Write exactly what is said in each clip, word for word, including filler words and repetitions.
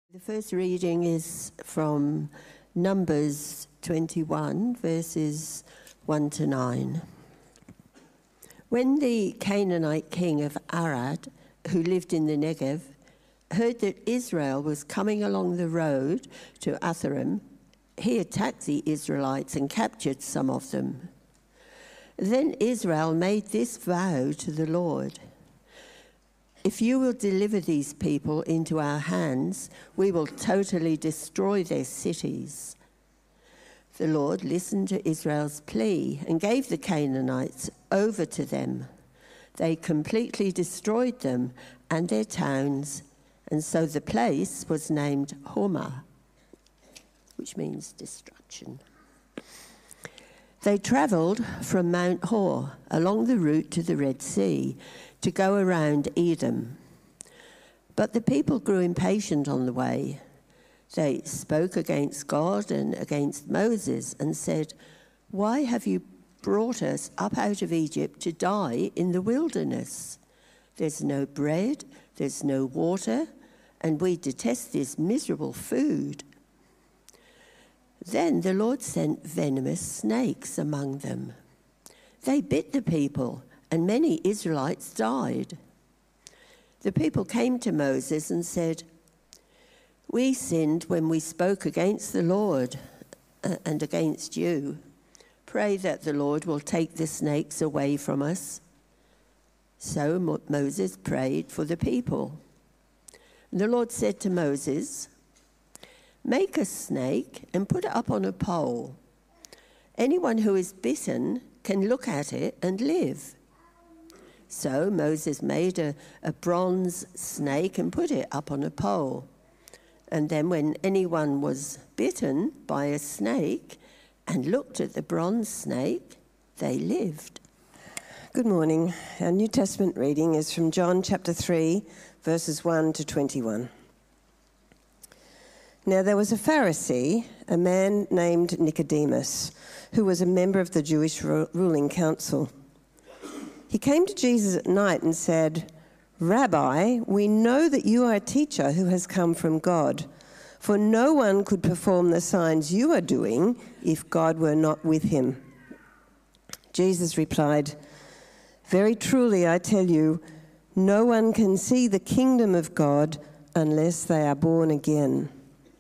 The first reading is from Numbers twenty-one, verses one to nine. When the Canaanite king of Arad, who lived in the Negev, heard that Israel was coming along the road to Atharim, he attacked the Israelites and captured some of them. Then Israel made this vow to the Lord: "If you will deliver these people into our hands, we will totally destroy their cities." The Lord listened to Israel's plea and gave the Canaanites over to them. They completely destroyed them and their towns, and so the place was named Hormah, which means destruction. They travelled from Mount Hor along the route to the Red Sea to go around Edom. But the people grew impatient on the way. They spoke against God and against Moses and said, "Why have you brought us up out of Egypt to die in the wilderness? There's no bread, there's no water, and we detest this miserable food." Then the Lord sent venomous snakes among them. They bit the people, and many Israelites died. The people came to Moses and said, "We sinned when we spoke against the Lord and against you. Pray that the Lord will take the snakes away from us." So Mo- Moses prayed for the people. And the Lord said to Moses, "Make a snake and put it up on a pole. Anyone who is bitten can look at it and live." So Moses made a, a bronze snake and put it up on a pole. And then when anyone was bitten by a snake and looked at the bronze snake, they lived. Good morning. Our New Testament reading is from John chapter three, verses one to twenty-one. Now there was a Pharisee, a man named Nicodemus, who was a member of the Jewish ruling council. He came to Jesus at night and said, "Rabbi, we know that you are a teacher who has come from God, for no one could perform the signs you are doing if God were not with him." Jesus replied, "Very truly I tell you, no one can see the kingdom of God unless they are born again."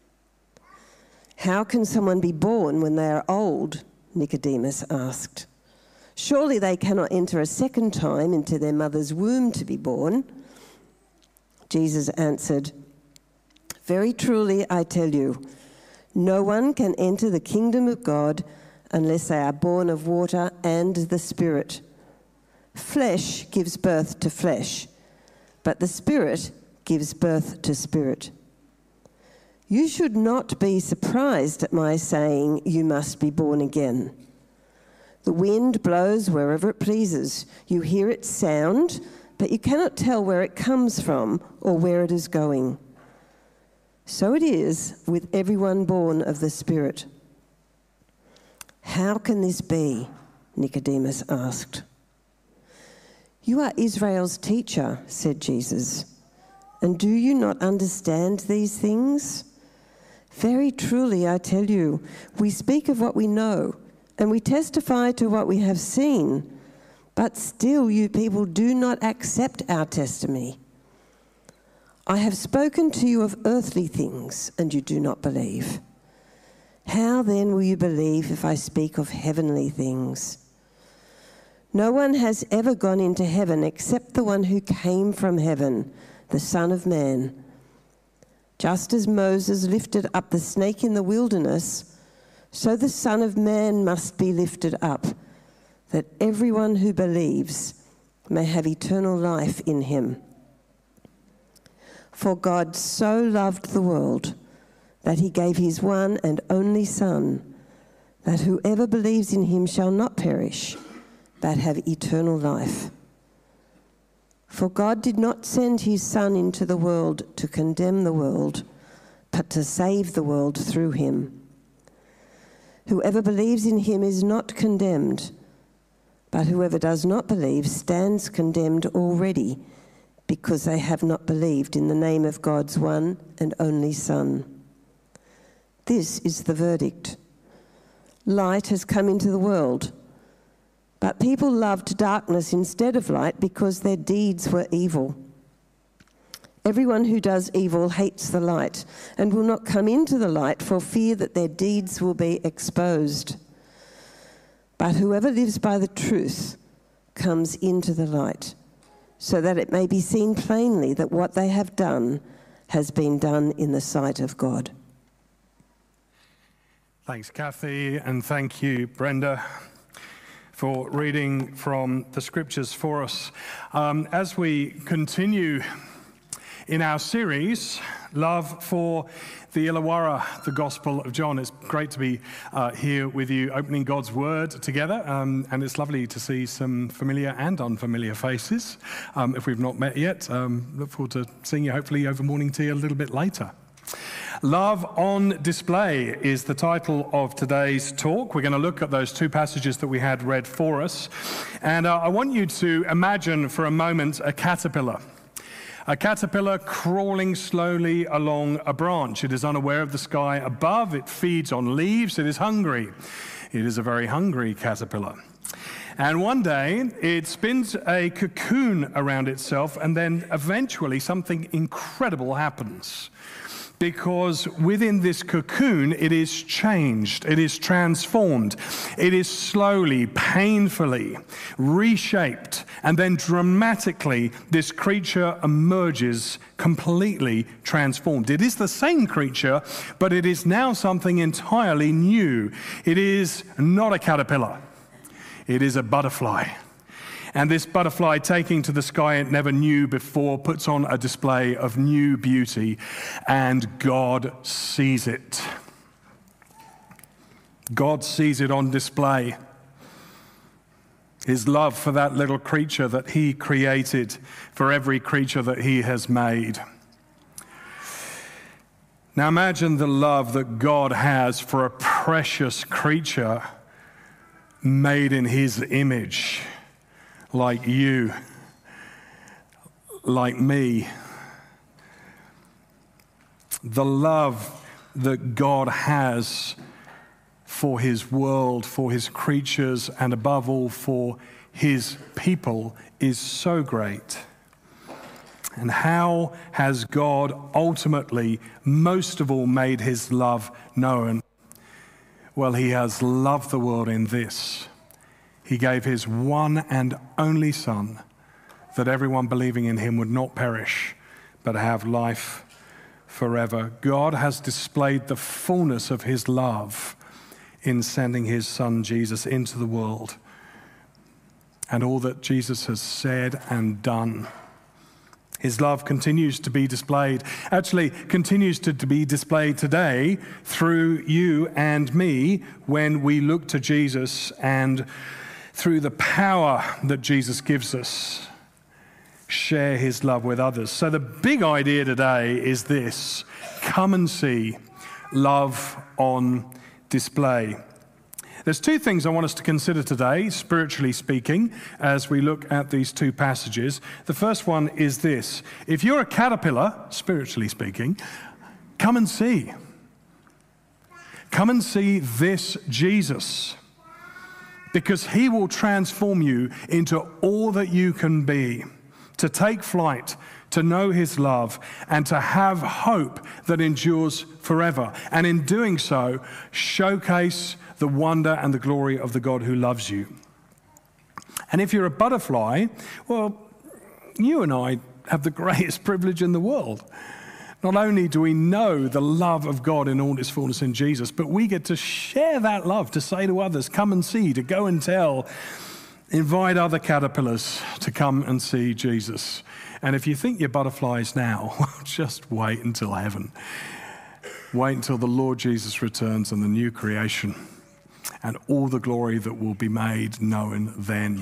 "How can someone be born when they are old?" Nicodemus asked. "Surely they cannot enter a second time into their mother's womb to be born." Jesus answered, "Very truly I tell you, no one can enter the kingdom of God unless they are born of water and the Spirit. Flesh gives birth to flesh, but the Spirit gives birth to spirit. You should not be surprised at my saying you must be born again. The wind blows wherever it pleases. You hear its sound, but you cannot tell where it comes from or where it is going. So it is with everyone born of the Spirit." "How can this be?" Nicodemus asked. "You are Israel's teacher," said Jesus, "and do you not understand these things? Very truly I tell you, we speak of what we know, and we testify to what we have seen, but still you people do not accept our testimony. I have spoken to you of earthly things, and you do not believe. How then will you believe if I speak of heavenly things? No one has ever gone into heaven except the one who came from heaven, the Son of Man. Just as Moses lifted up the snake in the wilderness, so the Son of Man must be lifted up, that everyone who believes may have eternal life in him. For God so loved the world that he gave his one and only Son, that whoever believes in him shall not perish, but have eternal life. For God did not send his Son into the world to condemn the world, but to save the world through him. Whoever believes in him is not condemned, but whoever does not believe stands condemned already, because they have not believed in the name of God's one and only Son. This is the verdict. Light has come into the world, but people loved darkness instead of light because their deeds were evil. Everyone who does evil hates the light and will not come into the light for fear that their deeds will be exposed. But whoever lives by the truth comes into the light, so that it may be seen plainly that what they have done has been done in the sight of God. Thanks, Kathy, and thank you, Brenda, for reading from the scriptures for us. Um, as we continue in our series, Love for the Illawarra, the Gospel of John. It's great to be uh, here with you, opening God's Word together, um, and it's lovely to see some familiar and unfamiliar faces. Um, if we've not met yet, um, look forward to seeing you hopefully over morning tea a little bit later. Love on Display is the title of today's talk. We're going to look at those two passages that we had read for us, and uh, I want you to imagine for a moment a caterpillar. A caterpillar crawling slowly along a branch. It is unaware of the sky above. It feeds on leaves. It is hungry. It is a very hungry caterpillar. And one day, it spins a cocoon around itself, and then eventually something incredible happens. Because within this cocoon, it is changed, it is transformed, it is slowly, painfully reshaped, and then dramatically, this creature emerges completely transformed. It is the same creature, but it is now something entirely new. It is not a caterpillar, it is a butterfly. And this butterfly, taking to the sky it never knew before, puts on a display of new beauty, and God sees it. God sees it on display. His love for that little creature that he created, for every creature that he has made. Now imagine the love that God has for a precious creature made in his image. Like you, like me. The love that God has for his world, for his creatures, and above all for his people is so great. And how has God ultimately, most of all, made his love known? Well, he has loved the world in this. He gave his one and only Son, that everyone believing in him would not perish, but have life forever. God has displayed the fullness of his love in sending his Son Jesus into the world, and all that Jesus has said and done. His love continues to be displayed, actually continues to, to be displayed today through you and me when we look to Jesus and through the power that Jesus gives us, share his love with others. So the big idea today is this: come and see love on display. There's two things I want us to consider today, spiritually speaking, as we look at these two passages. The first one is this: if you're a caterpillar, spiritually speaking, come and see. Come and see this Jesus. Because he will transform you into all that you can be, to take flight, to know his love, and to have hope that endures forever. And in doing so, showcase the wonder and the glory of the God who loves you. And if you're a butterfly, well, you and I have the greatest privilege in the world. Not only do we know the love of God in all its fullness in Jesus, but we get to share that love, to say to others, come and see, to go and tell, invite other caterpillars to come and see Jesus. And if you think you're butterflies now, just wait until heaven. Wait until the Lord Jesus returns and the new creation and all the glory that will be made known then.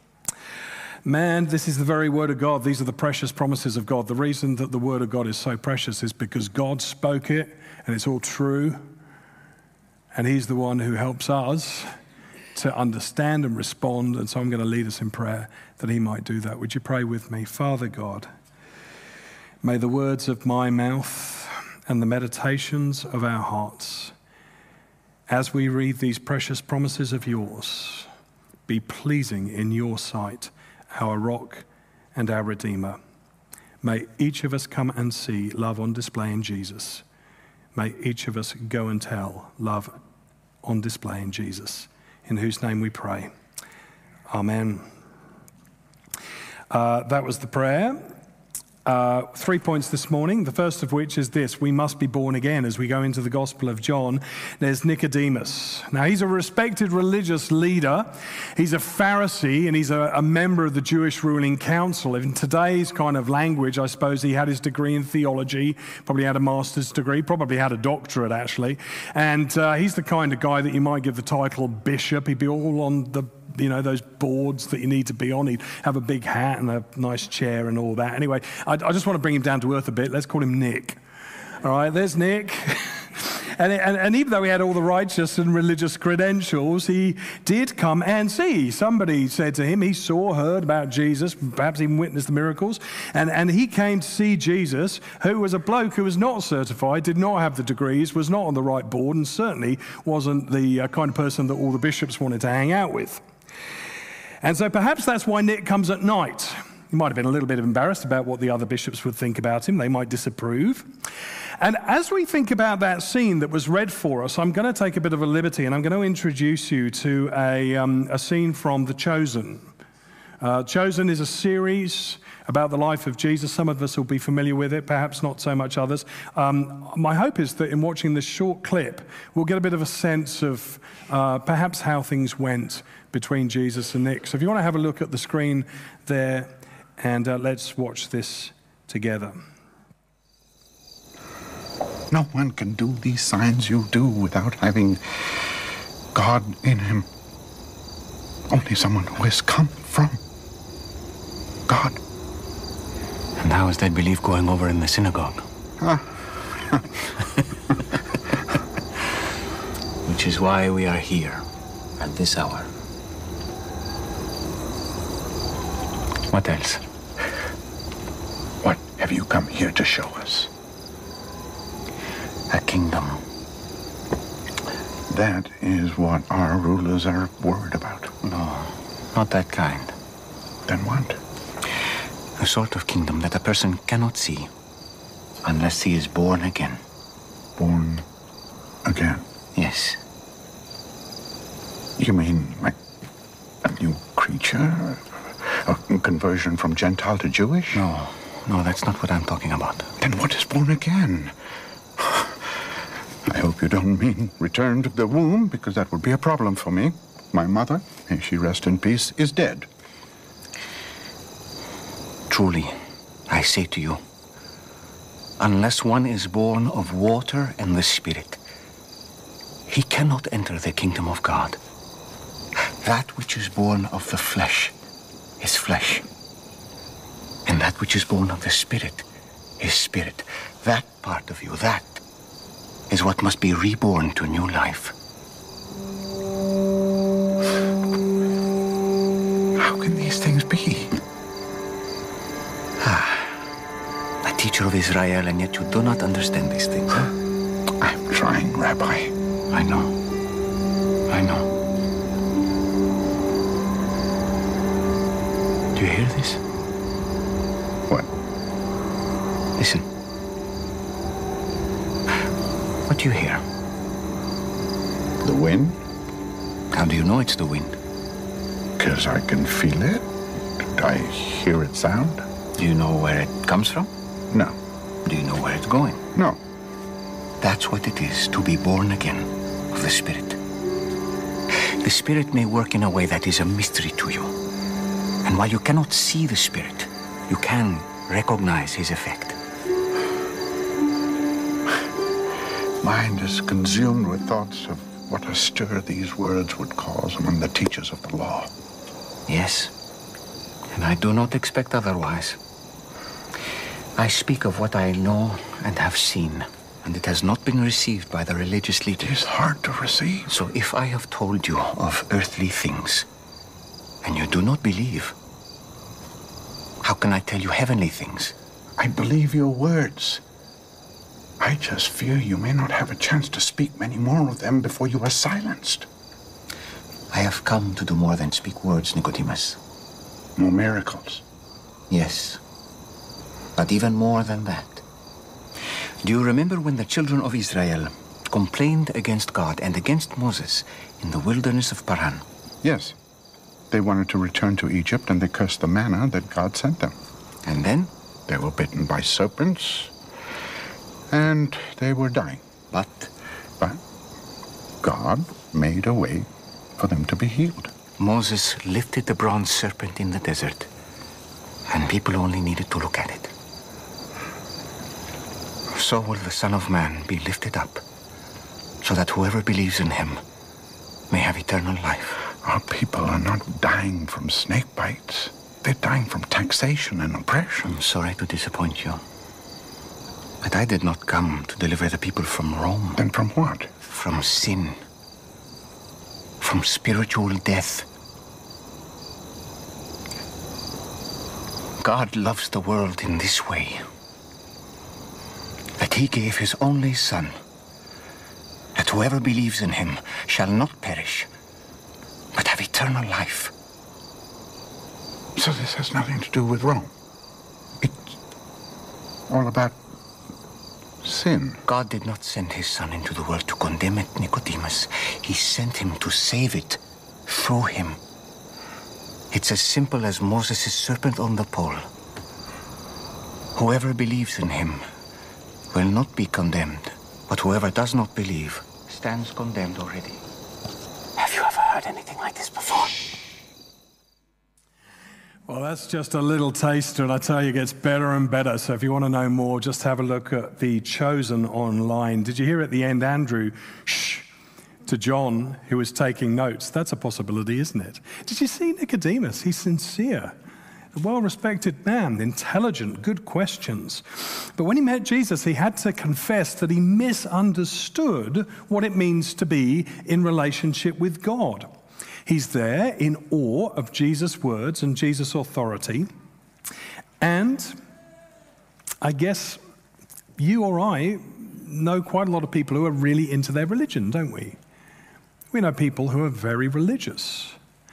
Man, this is the very word of God. These are the precious promises of God. The reason that the word of God is so precious is because God spoke it, and it's all true. And he's the one who helps us to understand and respond. And so I'm going to lead us in prayer that he might do that. Would you pray with me? Father God, May the words of my mouth and the meditations of our hearts, as we read these precious promises of yours, be pleasing in your sight, our rock and our Redeemer. May each of us come and see love on display in Jesus. May each of us go and tell love on display in Jesus, in whose name we pray. Amen. Uh, that was the prayer. Uh, three points this morning, the first of which is this: we must be born again. As we go into the Gospel of John, there's Nicodemus. Now, he's a respected religious leader. He's a Pharisee, and he's a, a member of the Jewish ruling council. In today's kind of language, I suppose he had his degree in theology, probably had a master's degree, probably had a doctorate, actually. And uh, he's the kind of guy that you might give the title bishop. He'd be all on the you know, those boards that you need to be on. He'd have a big hat and a nice chair and all that. Anyway, I, I just want to bring him down to earth a bit. Let's call him Nick. All right, there's Nick. and, and, and even though he had all the righteous and religious credentials, he did come and see. Somebody said to him, he saw, heard about Jesus, perhaps even witnessed the miracles. And, and he came to see Jesus, who was a bloke who was not certified, did not have the degrees, was not on the right board, and certainly wasn't the uh, kind of person that all the bishops wanted to hang out with. And so perhaps that's why Nick comes at night. He might have been a little bit embarrassed about what the other bishops would think about him. They might disapprove. And as we think about that scene that was read for us, I'm going to take a bit of a liberty, and I'm going to introduce you to a, um, a scene from The Chosen. Uh, Chosen is a series about the life of Jesus. Some of us will be familiar with it, perhaps not so much others. Um, my hope is that in watching this short clip, we'll get a bit of a sense of uh, perhaps how things went between Jesus and Nick. So if you want to have a look at the screen there, and uh, let's watch this together. No one can do these signs you do without having God in him. Only someone who has come from God. And how is that belief going over in the synagogue? Huh? Which is why we are here at this hour. What else? What have you come here to show us? A kingdom. That is what our rulers are worried about. No, not that kind. Then what? A sort of kingdom that a person cannot see unless he is born again. Born again? Yes. You mean like a new creature? A conversion from Gentile to Jewish? No, no, that's not what I'm talking about. Then what is born again? I hope you don't mean return to the womb, because that would be a problem for me. My mother, may she rest in peace, is dead. Truly, I say to you, unless one is born of water and the Spirit, he cannot enter the kingdom of God. That which is born of the flesh is flesh, and that which is born of the Spirit is spirit. That part of you, that is what must be reborn to new life. How can these things be? Ah, a teacher of Israel, and yet you do not understand these things, huh? I'm trying, Rabbi. I know. I know. Do you hear this? What? Listen. What do you hear? The wind? How do you know it's the wind? Because I can feel it. I hear it sound. Do you know where it comes from? No. Do you know where it's going? No. That's what it is to be born again of the Spirit. The Spirit may work in a way that is a mystery to you. And while you cannot see the Spirit, you can recognize his effect. Mind is consumed with thoughts of what a stir these words would cause among the teachers of the law. Yes, and I do not expect otherwise. I speak of what I know and have seen, and it has not been received by the religious It leaders. is hard to receive. So if I have told you of earthly things, and you do not believe, how can I tell you heavenly things I believe your words. I just fear you may not have a chance to speak many more of them before you are silenced. I have come to do more than speak words, Nicodemus. More miracles. Yes, but even more than that. Do you remember when the children of Israel complained against God and against Moses in the wilderness of Paran? Yes. They wanted to return to Egypt, and they cursed the manna that God sent them. And then? They were bitten by serpents, and they were dying. But? But God made a way for them to be healed. Moses lifted the bronze serpent in the desert, and people only needed to look at it. So will the Son of Man be lifted up, so that whoever believes in him may have eternal life. Our people are not dying from snake bites. They're dying from taxation and oppression. I'm sorry to disappoint you, but I did not come to deliver the people from Rome. Then from what? From sin. From spiritual death. God loves the world in this way, that he gave his only Son, that whoever believes in him shall not perish, but have eternal life. So this has nothing to do with Rome. It's all about sin. God did not send his Son into the world to condemn it, Nicodemus. He sent him to save it through him. It's as simple as Moses' serpent on the pole. Whoever believes in him will not be condemned, but whoever does not believe stands condemned already. Have you ever heard anything like this before? Well, that's just a little taster, and I tell you, it gets better and better. So if you want to know more, just have a look at The Chosen online. Did you hear at the end, Andrew, shh, to John, who was taking notes? That's a possibility, isn't it? Did you see Nicodemus? He's sincere, a well-respected man, intelligent, good questions. But when he met Jesus, he had to confess that he misunderstood what it means to be in relationship with God. He's there in awe of Jesus' words and Jesus' authority. And I guess you or I know quite a lot of people who are really into their religion, don't we? We know people who are very religious.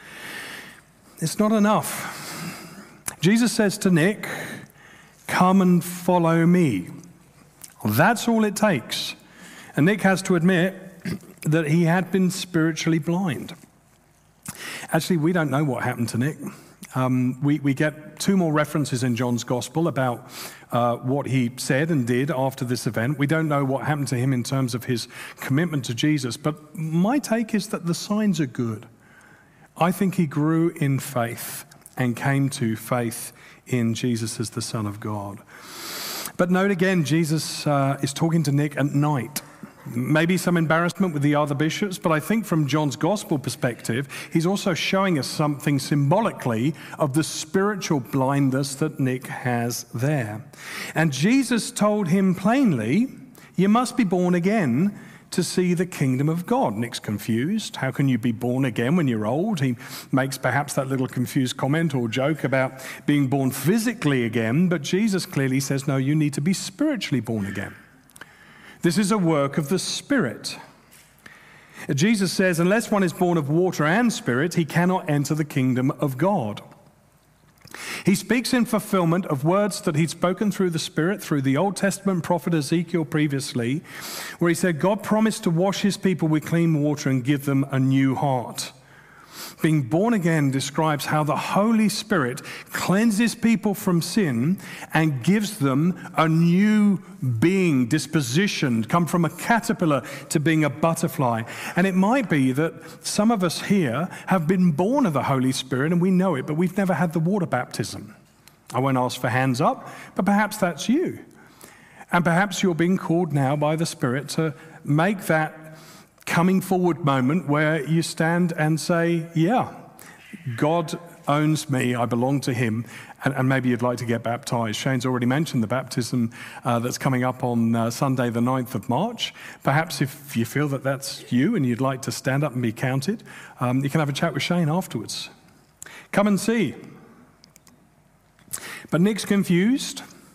It's not enough. Jesus says to Nick, "Come and follow me." That's all it takes. And Nick has to admit that he had been spiritually blind. Actually, we don't know what happened to Nick. Um, we, we get two more references in John's Gospel about uh, what he said and did after this event. We don't know what happened to him in terms of his commitment to Jesus, but my take is that the signs are good. I think he grew in faith and came to faith in Jesus as the Son of God. But note again, Jesus uh, is talking to Nick at night. Maybe some embarrassment with the other bishops, but I think from John's gospel perspective, he's also showing us something symbolically of the spiritual blindness that Nick has there. And Jesus told him plainly, "You must be born again to see the kingdom of God." Nick's confused. How can you be born again when you're old? He makes perhaps that little confused comment or joke about being born physically again, but Jesus clearly says, no, you need to be spiritually born again. This is a work of the Spirit. Jesus says, unless one is born of water and Spirit, he cannot enter the kingdom of God. He speaks in fulfillment of words that he'd spoken through the Spirit, through the Old Testament prophet Ezekiel previously, where he said, God promised to wash his people with clean water and give them a new heart. Being born again describes how the Holy Spirit cleanses people from sin and gives them a new being, disposition, come from a caterpillar to being a butterfly. And it might be that some of us here have been born of the Holy Spirit and we know it, but we've never had the water baptism. I won't ask for hands up, but perhaps that's you. And perhaps you're being called now by the Spirit to make that coming forward moment where you stand and say, yeah, God owns me, I belong to him, and, and maybe you'd like to get baptized. Shane's already mentioned the baptism uh, that's coming up on uh, Sunday the ninth of March. Perhaps if you feel that that's you and you'd like to stand up and be counted, um, you can have a chat with Shane afterwards. Come and see. But Nick's confused.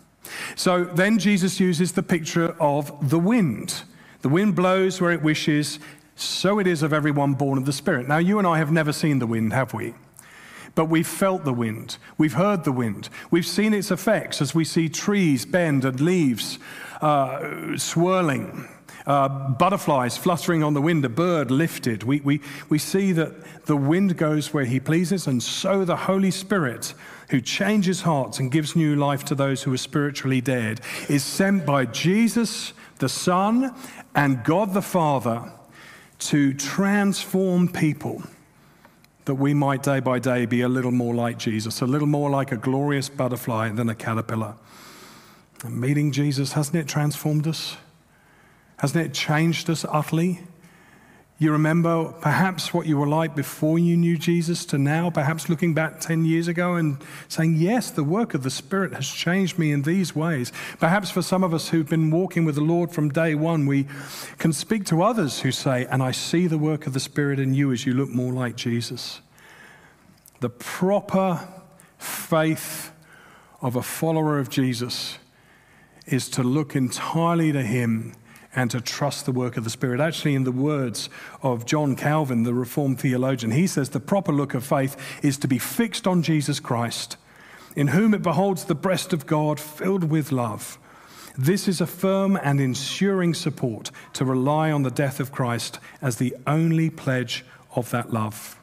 So then Jesus uses the picture of the wind. The wind blows where it wishes, so it is of everyone born of the Spirit. Now, you and I have never seen the wind, have we? But we've felt the wind. We've heard the wind. We've seen its effects as we see trees bend and leaves uh, swirling, uh, butterflies fluttering on the wind, a bird lifted. We, we, we see that the wind goes where he pleases, and so the Holy Spirit, who changes hearts and gives new life to those who are spiritually dead, is sent by Jesus, the Son, and God the Father to transform people, that we might day by day be a little more like Jesus, a little more like a glorious butterfly than a caterpillar. And meeting Jesus, hasn't it transformed us? Hasn't it changed us utterly? You remember perhaps what you were like before you knew Jesus to now, perhaps looking back ten years ago and saying, yes, the work of the Spirit has changed me in these ways. Perhaps for some of us who've been walking with the Lord from day one, we can speak to others who say, and I see the work of the Spirit in you as you look more like Jesus. The proper faith of a follower of Jesus is to look entirely to him and to trust the work of the Spirit. Actually, in the words of John Calvin, the Reformed theologian, he says the proper look of faith is to be fixed on Jesus Christ, in whom it beholds the breast of God filled with love. This is a firm and ensuring support to rely on the death of Christ as the only pledge of that love.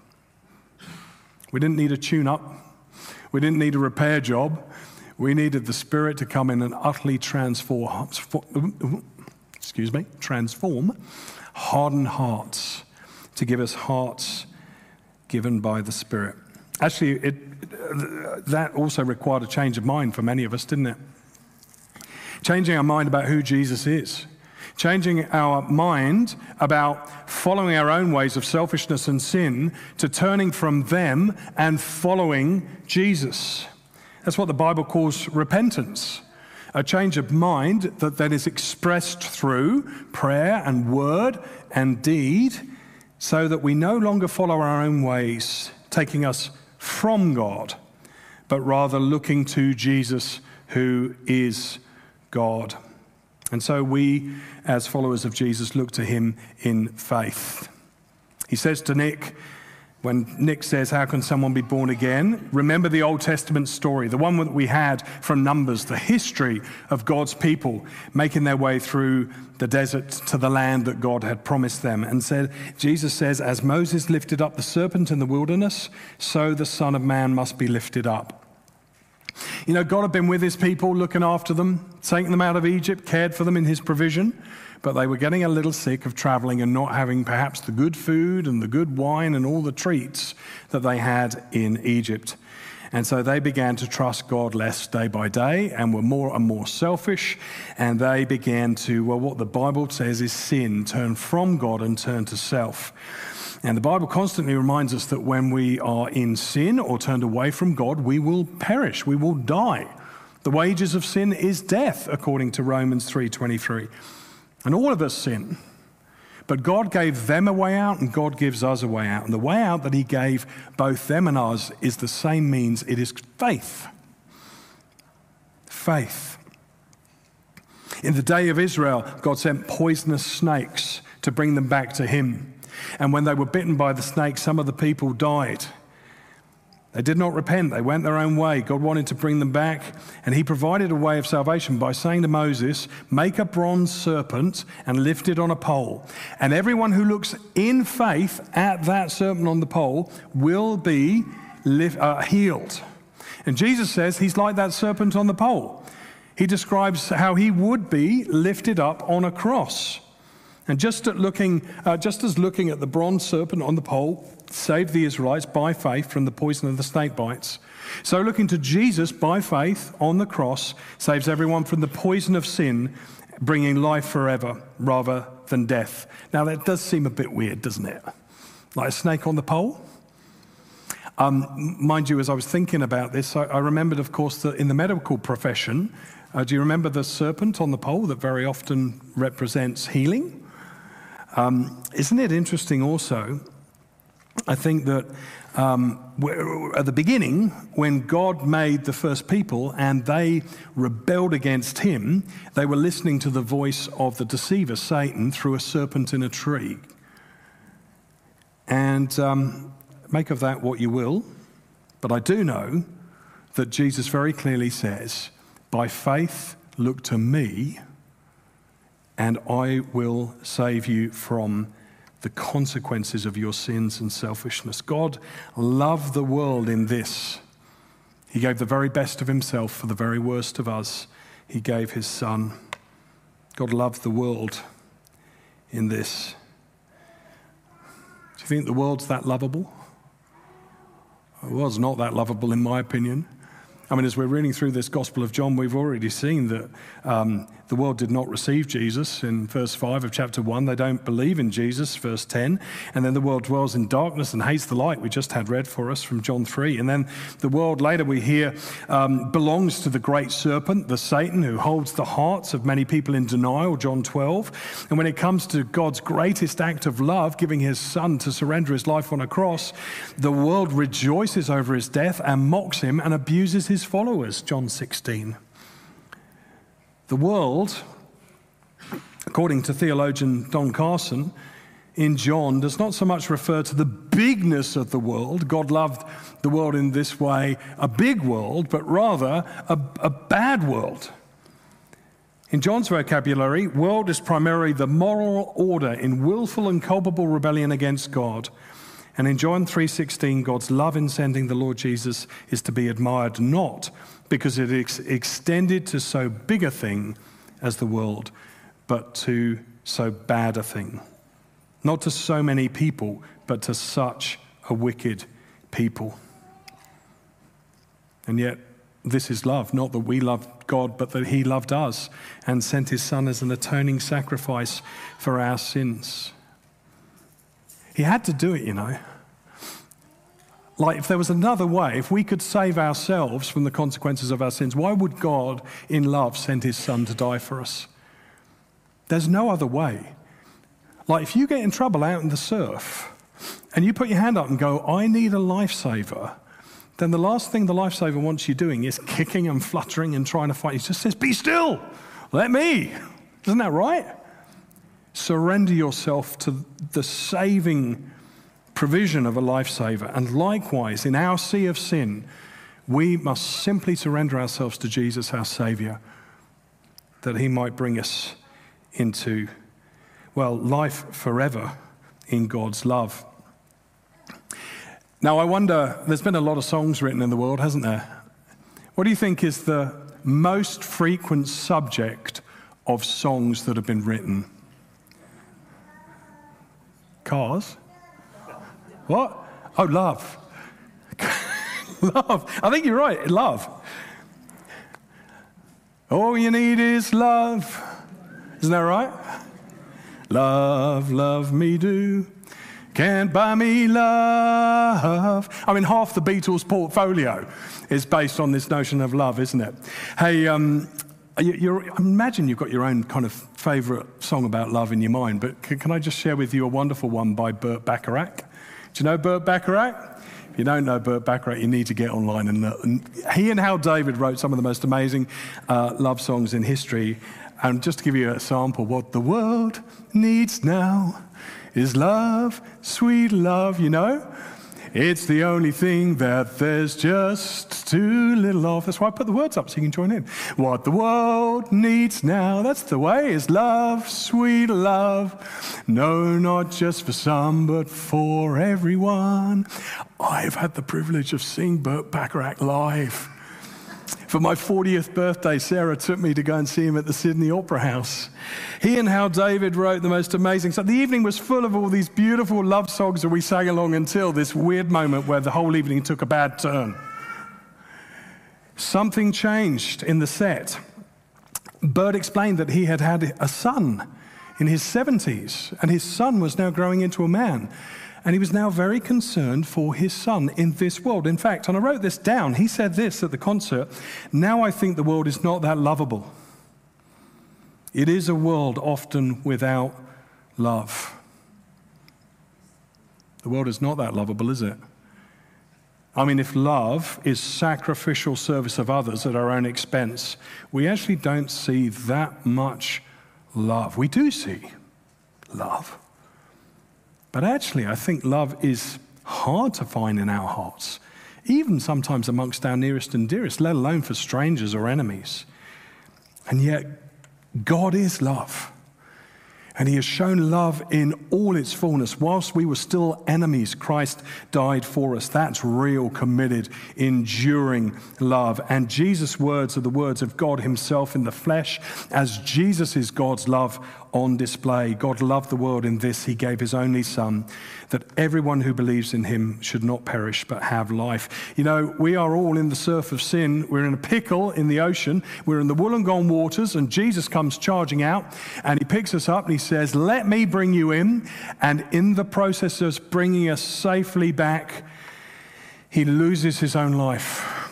We didn't need a tune-up. We didn't need a repair job. We needed the Spirit to come in and utterly transform excuse me, transform hardened hearts, to give us hearts given by the Spirit. Actually, it, it, that also required a change of mind for many of us, didn't it? Changing our mind about who Jesus is. Changing our mind about following our own ways of selfishness and sin to turning from them and following Jesus. That's what the Bible calls repentance. A change of mind that then is expressed through prayer and word and deed, so that we no longer follow our own ways, taking us from God, but rather looking to Jesus, who is God. And so we, as followers of Jesus, look to him in faith. He says to Nick, when Nick says, how can someone be born again? Remember the Old Testament story, the one that we had from Numbers, the history of God's people making their way through the desert to the land that God had promised them. And said, Jesus says, as Moses lifted up the serpent in the wilderness, so the Son of Man must be lifted up. You know, God had been with his people, looking after them, taking them out of Egypt, cared for them in his provision. But they were getting a little sick of traveling and not having perhaps the good food and the good wine and all the treats that they had in Egypt. And so they began to trust God less day by day and were more and more selfish. And they began to, well, what the Bible says is sin, turn from God and turn to self. And the Bible constantly reminds us that when we are in sin or turned away from God, we will perish, we will die. The wages of sin is death, according to Romans three twenty-three. And all of us sin. But God gave them a way out, and God gives us a way out. And the way out that he gave both them and us is the same means. It is faith. Faith. In the day of Israel, God sent poisonous snakes to bring them back to him. And when they were bitten by the snake, some of the people died. They did not repent. They went their own way. God wanted to bring them back, and he provided a way of salvation by saying to Moses, make a bronze serpent and lift it on a pole. And everyone who looks in faith at that serpent on the pole will be lift, uh, healed. And Jesus says he's like that serpent on the pole. He describes how he would be lifted up on a cross. And just, at looking, uh, just as looking at the bronze serpent on the pole saved the Israelites by faith from the poison of the snake bites, so looking to Jesus by faith on the cross saves everyone from the poison of sin, bringing life forever rather than death. Now that does seem a bit weird, doesn't it? Like a snake on the pole? Um, mind you, as I was thinking about this, I, I remembered, of course, that in the medical profession, uh, do you remember the serpent on the pole that very often represents healing? Um, isn't it interesting also I think that um, at the beginning, when God made the first people and they rebelled against him, they were listening to the voice of the deceiver, Satan, through a serpent in a tree. And um, make of that what you will, but I do know that Jesus very clearly says, by faith, look to me, and I will save you from the consequences of your sins and selfishness. God loved the world in this. He gave the very best of himself for the very worst of us. He gave his son. God loved the world in this. Do you think the world's that lovable? Well, it's not that lovable in my opinion. I mean, as we're reading through this Gospel of John, we've already seen that um, the world did not receive Jesus in verse five of chapter one. They don't believe in Jesus, verse ten. And then the world dwells in darkness and hates the light, we just had read for us from John three. And then the world, later we hear, um, belongs to the great serpent, the Satan, who holds the hearts of many people in denial, John twelve. And when it comes to God's greatest act of love, giving his son to surrender his life on a cross, the world rejoices over his death and mocks him and abuses his followers, John sixteen. The world, according to theologian Don Carson, in John does not so much refer to the bigness of the world. God loved the world in this way, a big world, but rather a, a bad world. In John's vocabulary, world is primarily the moral order in willful and culpable rebellion against God. And in John three sixteen, God's love in sending the Lord Jesus is to be admired not because it is extended to so big a thing as the world, but to so bad a thing. Not to so many people, but to such a wicked people. And yet, this is love, not that we loved God, but that he loved us and sent his son as an atoning sacrifice for our sins. He had to do it, you know. Like, if there was another way, if we could save ourselves from the consequences of our sins, why would God, in love, send his son to die for us? There's no other way. Like, if you get in trouble out in the surf and you put your hand up and go, I need a lifesaver, then the last thing the lifesaver wants you doing is kicking and fluttering and trying to fight. He just says, be still, let me. Isn't that right? Surrender yourself to the saving provision of a lifesaver. And likewise, in our sea of sin, we must simply surrender ourselves to Jesus, our Savior, that he might bring us into, well, life forever in God's love. Now, I wonder, there's been a lot of songs written in the world, hasn't there? What do you think is the most frequent subject of songs that have been written? Cars? What? Oh, love. Love. I think you're right, love. All you need is love. Isn't that right? Love, love me do. Can't buy me love. I mean, half the Beatles' portfolio is based on this notion of love, isn't it? Hey, um, you're, imagine you've got your own kind of favourite song about love in your mind, but can, can I just share with you a wonderful one by Burt Bacharach? Do you know Burt Bacharach? If you don't know Burt Bacharach, you need to get online. And, uh, and he and Hal David wrote some of the most amazing uh, love songs in history. And just to give you a sample, what the world needs now is love, sweet love, you know? It's the only thing that there's just too little of. That's why I put the words up so you can join in. What the world needs now, that's the way, is love, sweet love. No, not just for some, but for everyone. I've had the privilege of seeing Burt Bacharach live. For my fortieth birthday, Sarah took me to go and see him at the Sydney Opera House. He and Hal David wrote the most amazing stuff. The evening was full of all these beautiful love songs that we sang along until this weird moment where the whole evening took a bad turn. Something changed in the set. Burt explained that he had had a son in his seventies, and his son was now growing into a man. And he was now very concerned for his son in this world. In fact, and I wrote this down, he said this at the concert, now I think the world is not that lovable. It is a world often without love. The world is not that lovable, is it? I mean, if love is sacrificial service of others at our own expense, we actually don't see that much love. We do see love. But actually, I think love is hard to find in our hearts, even sometimes amongst our nearest and dearest, let alone for strangers or enemies. And yet, God is love. And he has shown love in all its fullness. Whilst we were still enemies, Christ died for us. That's real, committed, enduring love. And Jesus' words are the words of God himself in the flesh, as Jesus is God's love on display. God loved the world in this: he gave his only Son, that everyone who believes in him should not perish but have life. You know, we are all in the surf of sin. We're in a pickle in the ocean. We're in the Wollongong waters, and Jesus comes charging out, and he picks us up and he says, "Let me bring you in." And in the process of bringing us safely back, he loses his own life.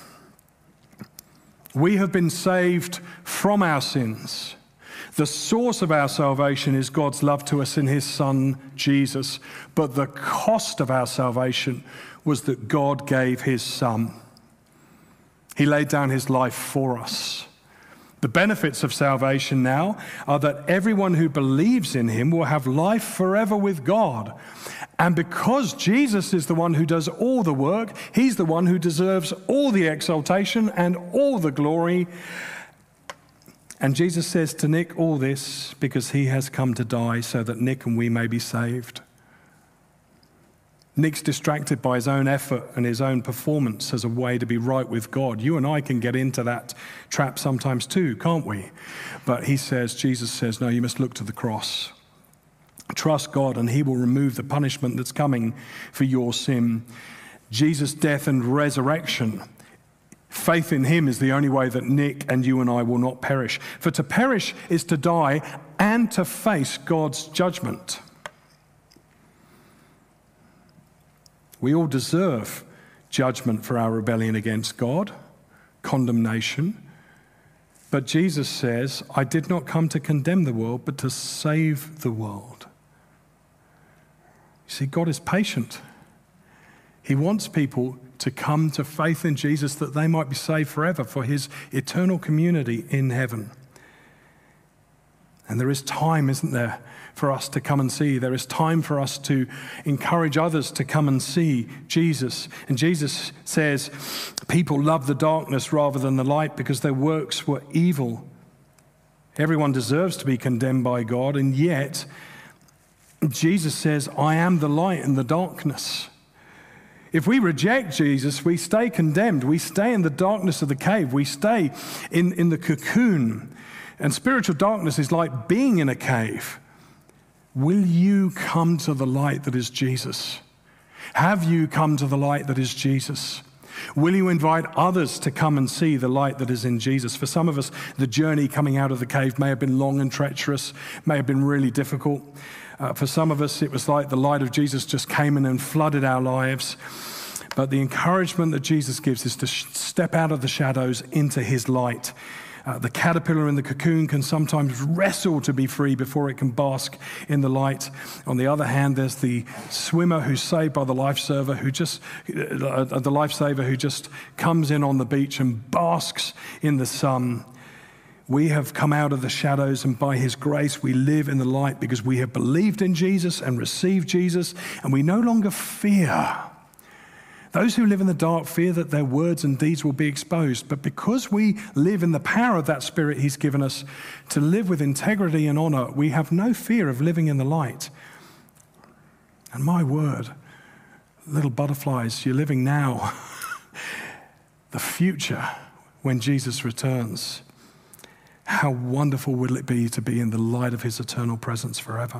We have been saved from our sins. The source of our salvation is God's love to us in his Son, Jesus. But the cost of our salvation was that God gave his Son. He laid down his life for us. The benefits of salvation now are that everyone who believes in him will have life forever with God. And because Jesus is the one who does all the work, he's the one who deserves all the exaltation and all the glory. And Jesus says to Nick all this because he has come to die so that Nick and we may be saved. Nick's distracted by his own effort and his own performance as a way to be right with God. You and I can get into that trap sometimes too, can't we? But he says, Jesus says, no, you must look to the cross. Trust God and he will remove the punishment that's coming for your sin. Jesus' death and resurrection, faith in him is the only way that Nick and you and I will not perish. For to perish is to die and to face God's judgment. We all deserve judgment for our rebellion against God, condemnation. But Jesus says, I did not come to condemn the world, but to save the world. You see, God is patient. He wants people to come to faith in Jesus that they might be saved forever for his eternal community in heaven. And there is time, isn't there, for us to come and see. There is time for us to encourage others to come and see Jesus. And Jesus says, people love the darkness rather than the light because their works were evil. Everyone deserves to be condemned by God, and yet Jesus says, I am the light in the darkness. If we reject Jesus, we stay condemned. We stay in the darkness of the cave. We stay in, in the cocoon. And spiritual darkness is like being in a cave. Will you come to the light that is Jesus? Have you come to the light that is Jesus? Will you invite others to come and see the light that is in Jesus? For some of us, the journey coming out of the cave may have been long and treacherous, may have been really difficult. Uh, for some of us, it was like the light of Jesus just came in and flooded our lives. But the encouragement that Jesus gives is to sh- step out of the shadows into his light. Uh, the caterpillar in the cocoon can sometimes wrestle to be free before it can bask in the light. On the other hand, there's the swimmer who's saved by the lifesaver who just, uh, the lifesaver who just comes in on the beach and basks in the sun. We have come out of the shadows, and by his grace we live in the light because we have believed in Jesus and received Jesus, and we no longer fear. Those who live in the dark fear that their words and deeds will be exposed. But because we live in the power of that Spirit he's given us to live with integrity and honor, we have no fear of living in the light. And my word, little butterflies, you're living now. The future when Jesus returns. How wonderful will it be to be in the light of his eternal presence forever.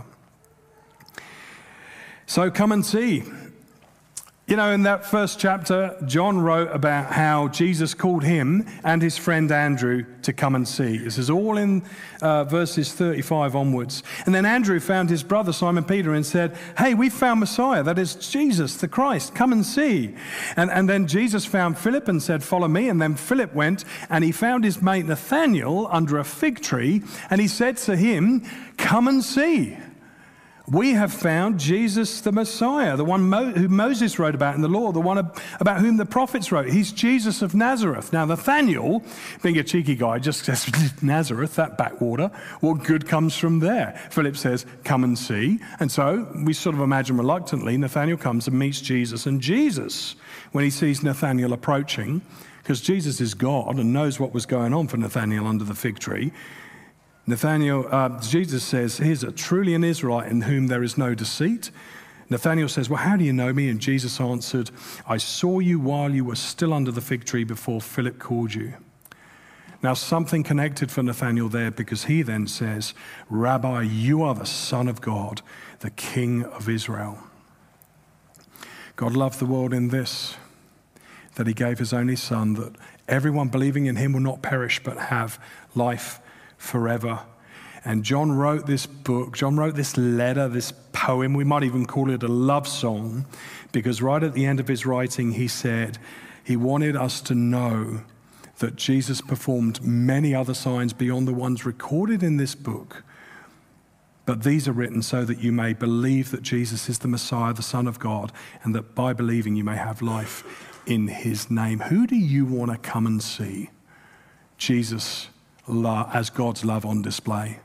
So come and see. You know, in that first chapter, John wrote about how Jesus called him and his friend Andrew to come and see. This is all in uh, verses thirty-five onwards. And then Andrew found his brother Simon Peter and said, hey, we found Messiah, that is Jesus, the Christ, come and see. And, and then Jesus found Philip and said, follow me. And then Philip went and he found his mate Nathanael under a fig tree. And he said to him, come and see. We have found Jesus the Messiah, the one Mo- who Moses wrote about in the law, the one ab- about whom the prophets wrote. He's Jesus of Nazareth. Now, Nathanael, being a cheeky guy, just says, Nazareth, that backwater, what good comes from there? Philip says, come and see. And so we sort of imagine reluctantly, Nathanael comes and meets Jesus. And Jesus, when he sees Nathanael approaching, because Jesus is God and knows what was going on for Nathanael under the fig tree, Nathanael, uh, Jesus says, here's a truly an Israelite in whom there is no deceit. Nathanael says, well, how do you know me? And Jesus answered, I saw you while you were still under the fig tree before Philip called you. Now, something connected for Nathanael there, because he then says, Rabbi, you are the Son of God, the King of Israel. God loved the world in this, that he gave his only Son, that everyone believing in him will not perish but have life forever. And John wrote this book, John wrote this letter, this poem, we might even call it a love song, because right at the end of his writing he said he wanted us to know that Jesus performed many other signs beyond the ones recorded in this book, but these are written so that you may believe that Jesus is the Messiah, the Son of God, and that by believing you may have life in his name. Who do you want to come and see? Jesus as God's love on display.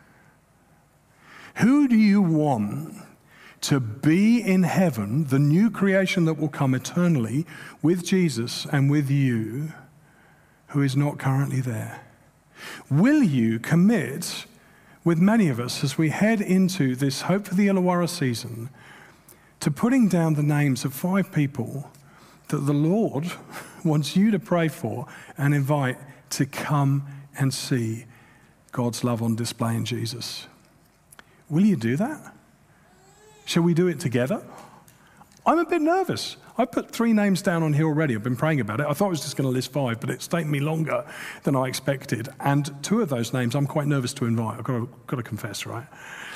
Who do you want to be in heaven, the new creation that will come eternally with Jesus and with you, who is not currently there? Will you commit with many of us as we head into this Hope for the Illawarra season to putting down the names of five people that the Lord wants you to pray for and invite to come and see God's love on display in Jesus? Will you do that? Shall we do it together? I'm a bit nervous. I put three names down on here already. I've been praying about it. I thought I was just going to list five, but it's taken me longer than I expected. And two of those names I'm quite nervous to invite. I've got to, got to confess, right?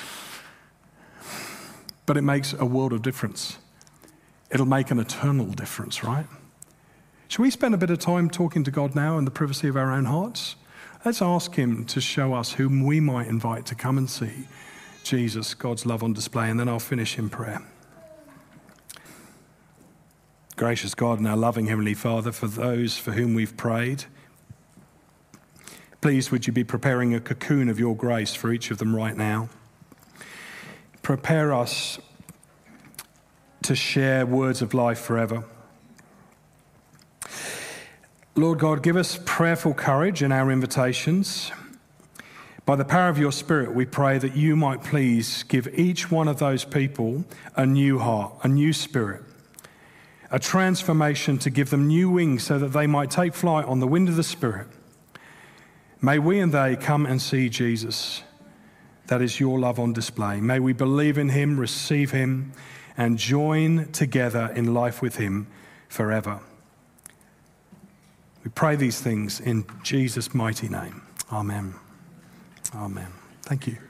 But it makes a world of difference. It'll make an eternal difference, right? Shall we spend a bit of time talking to God now in the privacy of our own hearts? Let's ask him to show us whom we might invite to come and see Jesus, God's love on display, and then I'll finish in prayer. Gracious God and our loving Heavenly Father, for those for whom we've prayed, please would you be preparing a cocoon of your grace for each of them right now. Prepare us to share words of life forever. Lord God, give us prayerful courage in our invitations. By the power of your Spirit, we pray that you might please give each one of those people a new heart, a new spirit, a transformation to give them new wings so that they might take flight on the wind of the Spirit. May we and they come and see Jesus. That is your love on display. May we believe in him, receive him, and join together in life with him forever. We pray these things in Jesus' mighty name. Amen. Amen. Thank you.